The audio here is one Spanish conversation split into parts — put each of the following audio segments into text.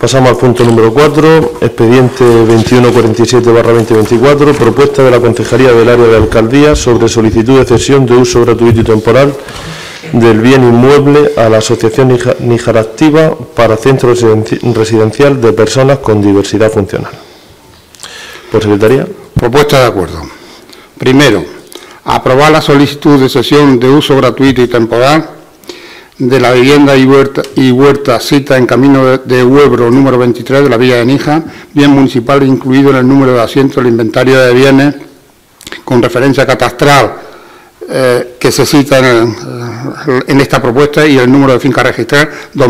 Pasamos al punto número 4, expediente 2147/2024, propuesta de la Concejalía del Área de Alcaldía sobre solicitud de cesión de uso gratuito y temporal del bien inmueble a la Asociación Níjar Activa para centro residencial de personas con diversidad funcional. Por secretaría. Propuesta de acuerdo. Primero, aprobar la solicitud de cesión de uso gratuito y temporal de la vivienda y huerta cita en Camino de Huebro número 23 de la Villa de Níjar, bien municipal incluido en el número de asientos del inventario de bienes con referencia catastral que se cita en esta propuesta y el número de finca registral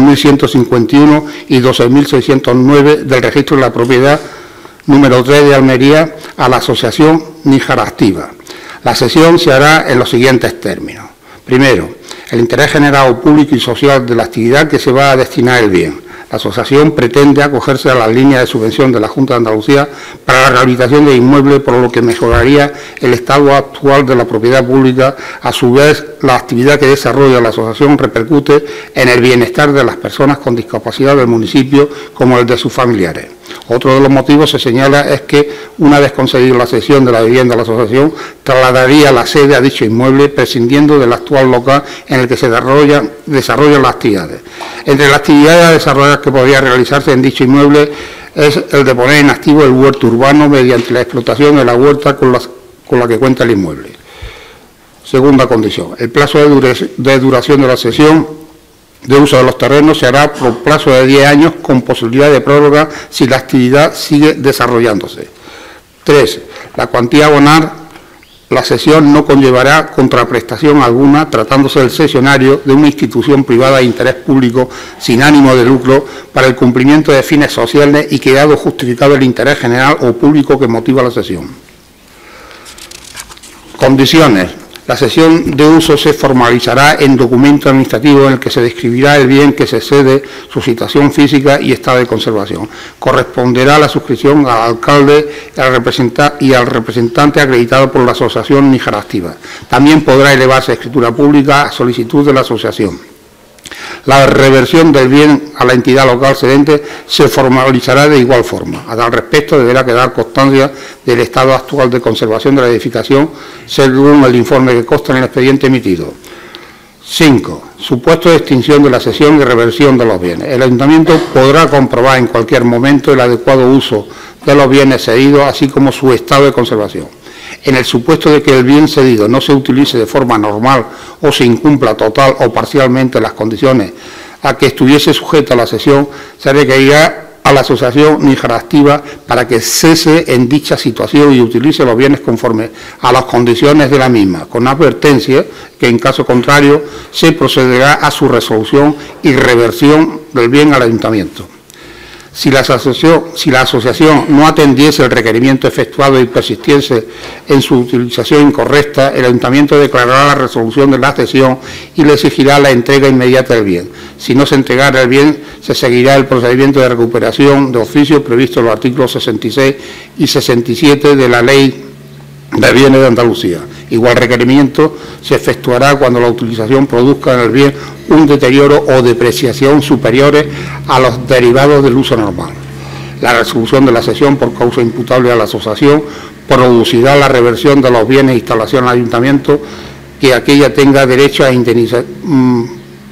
2151 y 12609 del registro de la propiedad número 3 de Almería a la Asociación Níjar Activa. La cesión se hará en los siguientes términos. Primero, el interés general público y social de la actividad que se va a destinar el bien. La asociación pretende acogerse a las líneas de subvención de la Junta de Andalucía para la rehabilitación de inmuebles, por lo que mejoraría el estado actual de la propiedad pública. A su vez, la actividad que desarrolla la asociación repercute en el bienestar de las personas con discapacidad del municipio como el de sus familiares. Otro de los motivos se señala es que, una vez conseguida la cesión de la vivienda a la asociación, trasladaría la sede a dicho inmueble, prescindiendo del actual local en el que se desarrollan las actividades. Entre las actividades a desarrollar que podría realizarse en dicho inmueble es el de poner en activo el huerto urbano mediante la explotación de la huerta con la que cuenta el inmueble. Segunda condición, el plazo de duración de la cesión de uso de los terrenos se hará por plazo de 10 años con posibilidad de prórroga si la actividad sigue desarrollándose. 3. La cuantía a abonar la cesión no conllevará contraprestación alguna, tratándose del cesionario de una institución privada de interés público sin ánimo de lucro para el cumplimiento de fines sociales y quedado justificado el interés general o público que motiva la cesión. Condiciones. La cesión de uso se formalizará en documento administrativo en el que se describirá el bien que se cede, su situación física y estado de conservación. Corresponderá la suscripción al alcalde y al representante acreditado por la Asociación Níjar Activa. También podrá elevarse escritura pública a solicitud de la asociación. La reversión del bien a la entidad local cedente se formalizará de igual forma. A tal respecto, deberá quedar constancia del estado actual de conservación de la edificación, según el informe que consta en el expediente emitido. 5. Supuesto de extinción de la cesión y reversión de los bienes. El ayuntamiento podrá comprobar en cualquier momento el adecuado uso de los bienes cedidos, así como su estado de conservación. En el supuesto de que el bien cedido no se utilice de forma normal o se incumpla total o parcialmente las condiciones a que estuviese sujeta la cesión, se requerirá a la Asociación Níjar Activa para que cese en dicha situación y utilice los bienes conforme a las condiciones de la misma, con advertencia que en caso contrario se procederá a su resolución y reversión del bien al ayuntamiento. Si la asociación no atendiese el requerimiento efectuado y persistiese en su utilización incorrecta, el ayuntamiento declarará la resolución de la cesión y le exigirá la entrega inmediata del bien. Si no se entregara el bien, se seguirá el procedimiento de recuperación de oficio previsto en los artículos 66 y 67 de la Ley de Bienes de Andalucía. Igual requerimiento se efectuará cuando la utilización produzca en el bien un deterioro o depreciación superiores a los derivados del uso normal. La resolución de la cesión por causa imputable a la asociación producirá la reversión de los bienes e instalaciones al ayuntamiento que aquella tenga derecho a indemnización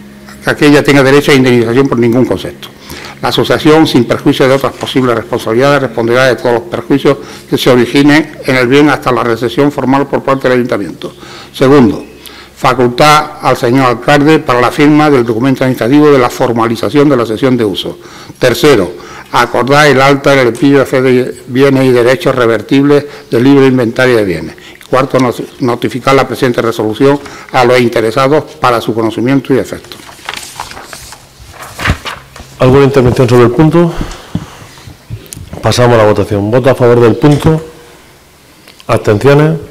por ningún concepto. La asociación, sin perjuicio de otras posibles responsabilidades, responderá de todos los perjuicios que se originen en el bien hasta la recesión formal por parte del ayuntamiento. Segundo, facultad al señor alcalde para la firma del documento administrativo de la formalización de la cesión de uso. Tercero, acordar el alta en el pillo de fe de bienes y derechos revertibles del libre inventario de bienes. Cuarto, notificar la presente resolución a los interesados para su conocimiento y efecto. ¿Alguna intervención sobre el punto? Pasamos a la votación. ¿Voto a favor del punto? ¿Abstenciones?